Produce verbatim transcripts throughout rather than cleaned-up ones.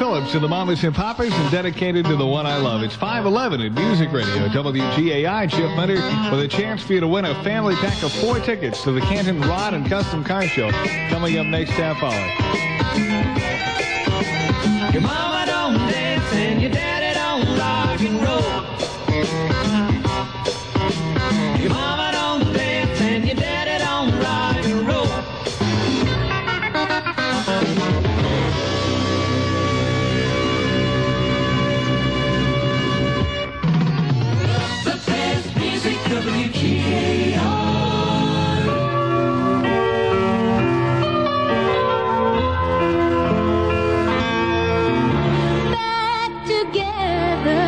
Phillips and the Mamas and Papas, and dedicated to the one I love. It's five eleven at Music Radio, W G A I. Chip Mentor with a chance for you to win a family pack of four tickets to the Canton Rod and Custom Car Show coming up next half hour. Your mama don't dance and your daddy don't rock and roll. Your mama don't dance and your daddy don't rock and roll. The best music, W G A R. Back together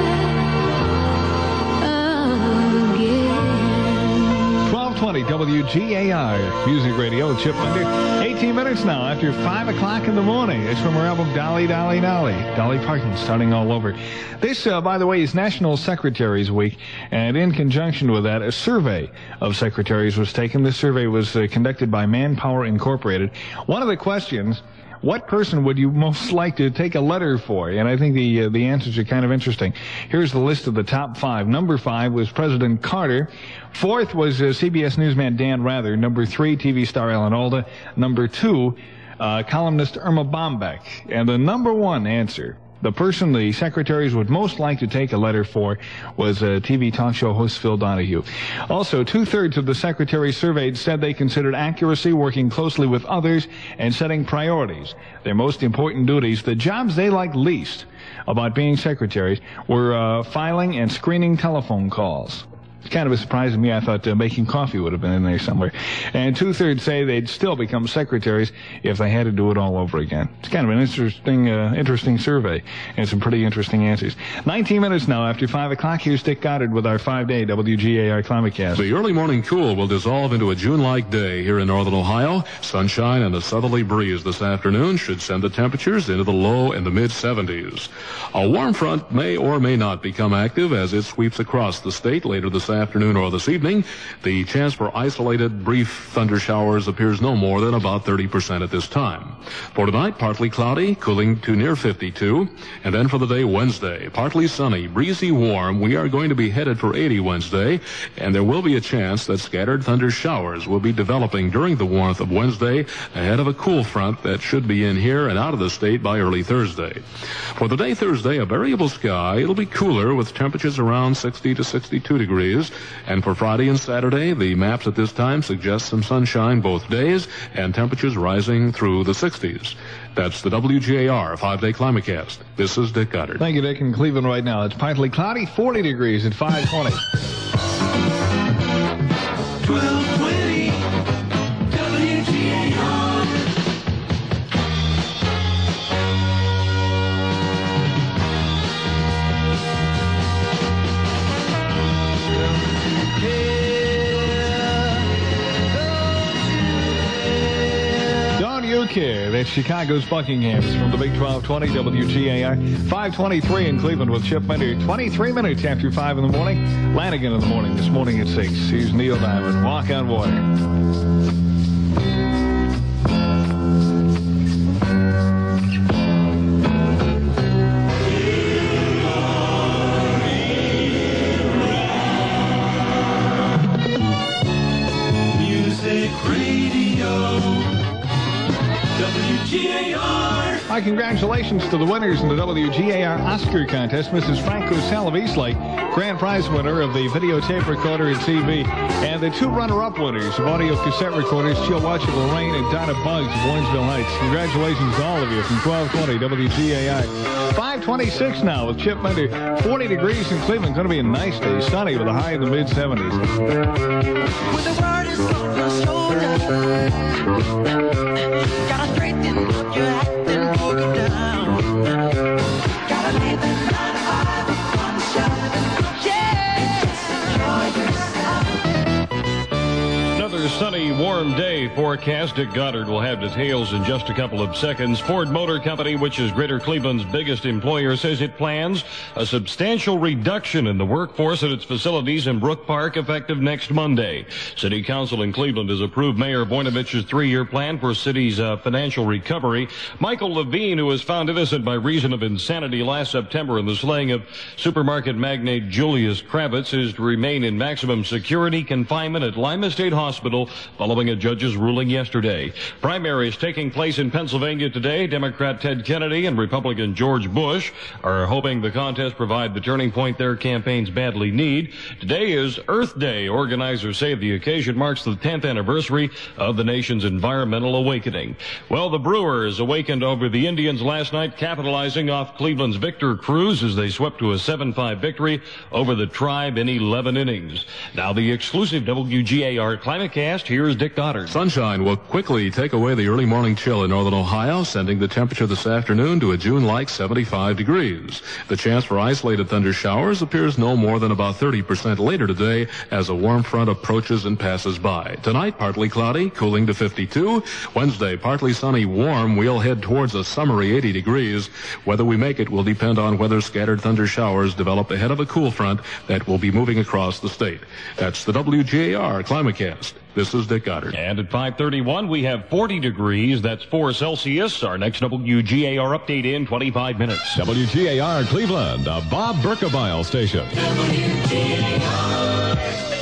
again. twelve twenty W G A R, Music Radio, Chip Mentor. eighteen minutes now after five o'clock in the morning. It's from her album Dolly, Dolly, Dolly. Dolly Parton starting all over. This, uh, by the way, is National Secretaries Week, and in conjunction with that, a survey of secretaries was taken. This survey was uh, conducted by Manpower Incorporated. One of the questions, what person would you most like to take a letter for? And I think the uh, the answers are kind of interesting. Here's the list of the top five. Number five was President Carter. Fourth was uh, C B S newsman Dan Rather. Number three, T V star Alan Alda. Number two, uh, columnist Irma Bombeck. And the number one answer, the person the secretaries would most like to take a letter for, was uh, T V talk show host Phil Donahue. Also, two-thirds of the secretaries surveyed said they considered accuracy, working closely with others, and setting priorities. Their most important duties, the jobs they liked least about being secretaries, were uh, filing and screening telephone calls. It's kind of a surprise to me. I thought uh, making coffee would have been in there somewhere. And two-thirds say they'd still become secretaries if they had to do it all over again. It's kind of an interesting uh, interesting survey and some pretty interesting answers. nineteen minutes now after five o'clock. Here's Dick Goddard with our five-day W G A R ClimateCast. The early morning cool will dissolve into a June-like day here in northern Ohio. Sunshine and a southerly breeze this afternoon should send the temperatures into the low and the mid-seventies. A warm front may or may not become active as it sweeps across the state later this afternoon or this evening. The chance for isolated brief thunder showers appears no more than about thirty percent at this time. For tonight, partly cloudy, cooling to near fifty-two. And then for the day Wednesday, partly sunny, breezy, warm. We are going to be headed for eighty Wednesday, and there will be a chance that scattered thunder showers will be developing during the warmth of Wednesday ahead of a cool front that should be in here and out of the state by early Thursday. For the day Thursday, a variable sky. It'll be cooler with temperatures around sixty to sixty-two degrees. And for Friday and Saturday, the maps at this time suggest some sunshine both days and temperatures rising through the sixties. That's the W G A R five-day ClimateCast. This is Dick Goddard. Thank you, Dick. In Cleveland right now, it's partly cloudy, forty degrees at five twenty. twelve twenty W G A R. Don't you care? That's Chicago's Buckinghams from the Big twelve twenty W G A R. five twenty-three in Cleveland with Chip Mentor. twenty-three minutes after five in the morning. Lanigan in the morning. This morning at six. Here's Neil Diamond. Walk on Water. Hi, congratulations to the winners in the W G A R Oscar contest. Missus Franco Sal of Eastlake, grand prize winner of the videotape recorder and T V. And the two runner-up winners of audio cassette recorders, She'll Watch It Will Rain and Donna Buggs of Warrensville Heights. Congratulations to all of you from twelve twenty W G A I. five twenty-six now with Chip Mentor. forty degrees in Cleveland. Going to be a nice day. Sunny with a high in the mid-seventies. With the word is on your shoulder, gotta straighten up your act and walk it down. Gotta leave the nine to five on the shelf. Yeah, enjoy yourself. Another sunny sunny, warm day forecast. Dick Goddard will have details in just a couple of seconds. Ford Motor Company, which is Greater Cleveland's biggest employer, says it plans a substantial reduction in the workforce at its facilities in Brook Park effective next Monday. City Council in Cleveland has approved Mayor Voinovich's three-year plan for city's uh, financial recovery. Michael Levine, who was found innocent by reason of insanity last September in the slaying of supermarket magnate Julius Kravitz, is to remain in maximum security confinement at Lima State Hospital following a judge's ruling yesterday. Primaries taking place in Pennsylvania today. Democrat Ted Kennedy and Republican George Bush are hoping the contest provide the turning point their campaigns badly need. Today is Earth Day. Organizers say the occasion marks the tenth anniversary of the nation's environmental awakening. Well, the Brewers awakened over the Indians last night, capitalizing off Cleveland's Victor Cruz as they swept to a seven five victory over the Tribe in eleven innings. Now the exclusive W G A R ClimateCast. Here's Dick Goddard. Sunshine will quickly take away the early morning chill in northern Ohio, sending the temperature this afternoon to a June-like seventy-five degrees. The chance for isolated thunder showers appears no more than about thirty percent later today as a warm front approaches and passes by. Tonight, partly cloudy, cooling to fifty-two. Wednesday, partly sunny, warm. We'll head towards a summery eighty degrees. Whether we make it will depend on whether scattered thunder showers develop ahead of a cool front that will be moving across the state. That's the W G A R ClimateCast. This is Dick Goddard. And at five thirty-one, we have forty degrees. That's four Celsius. Our next W G A R update in twenty-five minutes. W G A R Cleveland, a Bob Berkebile station. W G A R.